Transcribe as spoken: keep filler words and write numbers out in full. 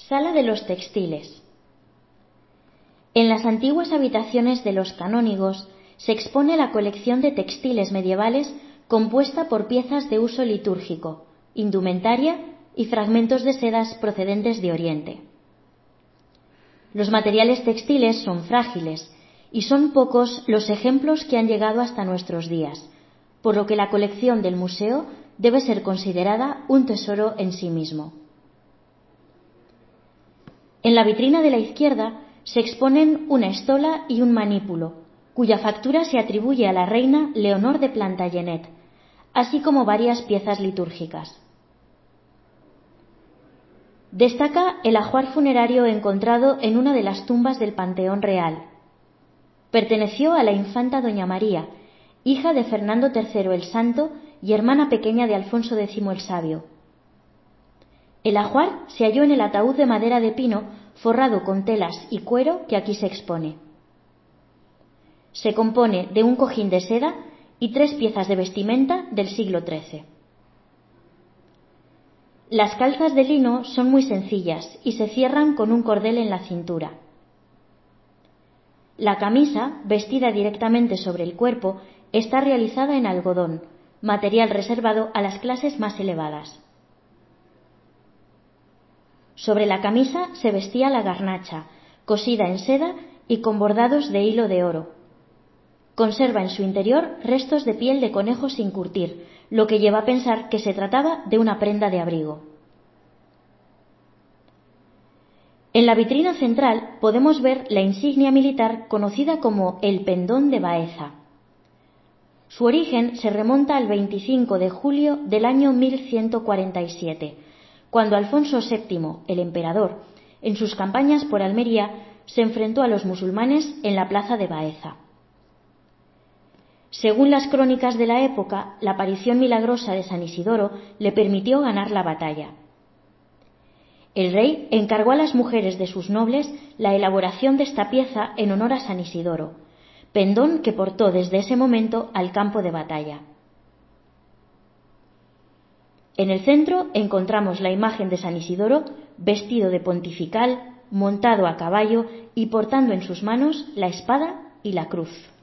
Sala de los textiles. En las antiguas habitaciones de los canónigos se expone la colección de textiles medievales compuesta por piezas de uso litúrgico, indumentaria y fragmentos de sedas procedentes de Oriente. Los materiales textiles son frágiles y son pocos los ejemplos que han llegado hasta nuestros días, por lo que la colección del museo debe ser considerada un tesoro en sí mismo. En la vitrina de la izquierda se exponen una estola y un manípulo, cuya factura se atribuye a la reina Leonor de Plantagenet, así como varias piezas litúrgicas. Destaca el ajuar funerario encontrado en una de las tumbas del Panteón Real. Perteneció a la infanta Doña María, hija de Fernando tercero el Santo y hermana pequeña de Alfonso décimo el Sabio. El ajuar se halló en el ataúd de madera de pino forrado con telas y cuero que aquí se expone. Se compone de un cojín de seda y tres piezas de vestimenta del siglo trece. Las calzas de lino son muy sencillas y se cierran con un cordel en la cintura. La camisa, vestida directamente sobre el cuerpo, está realizada en algodón, material reservado a las clases más elevadas. Sobre la camisa se vestía la garnacha, cosida en seda y con bordados de hilo de oro. Conserva en su interior restos de piel de conejo sin curtir, lo que lleva a pensar que se trataba de una prenda de abrigo. En la vitrina central podemos ver la insignia militar conocida como el Pendón de Baeza. Su origen se remonta al veinticinco de julio del año mil ciento cuarenta y siete, cuando Alfonso séptimo, el emperador, en sus campañas por Almería, se enfrentó a los musulmanes en la plaza de Baeza. Según las crónicas de la época, la aparición milagrosa de San Isidoro le permitió ganar la batalla. El rey encargó a las mujeres de sus nobles la elaboración de esta pieza en honor a San Isidoro, pendón que portó desde ese momento al campo de batalla. En el centro encontramos la imagen de San Isidoro vestido de pontifical, montado a caballo y portando en sus manos la espada y la cruz.